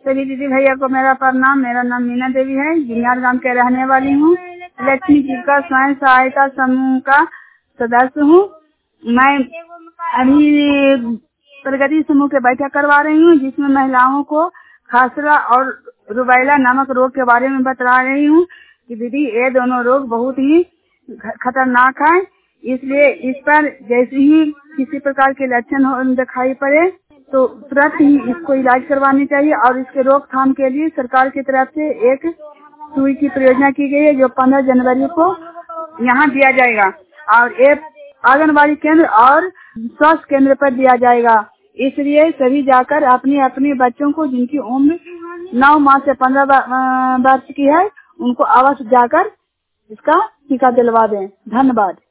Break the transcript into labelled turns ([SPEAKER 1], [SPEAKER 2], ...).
[SPEAKER 1] सभी दीदी भैया को मेरा प्रणाम। मेरा नाम मीना देवी है, जिनियार गांव के रहने वाली हूँ। लक्ष्मी जी का स्वयं सहायता समूह का सदस्य हूँ। मैं अभी प्रगति समूह के बैठक करवा रही हूँ, जिसमें महिलाओं को खसरा और रुबैला नामक रोग के बारे में बता रही हूँ कि दीदी ये दोनों रोग बहुत ही खतरनाक है। इसलिए इस पर जैसे ही किसी प्रकार के लक्षण दिखाई पड़े तो तुरंत ही इसको इलाज करवानी चाहिए। और इसके रोकथाम के लिए सरकार की तरफ से एक सुई की परियोजना की गई है, जो 15 जनवरी को यहाँ दिया जाएगा और एक आंगनबाड़ी केंद्र और स्वास्थ्य केंद्र पर दिया जाएगा। इसलिए सभी जाकर अपने अपने बच्चों को, जिनकी उम्र 9 माह से 15 वर्ष की है, उनको अवश्य जाकर इसका टीका दिलवा दें। धन्यवाद।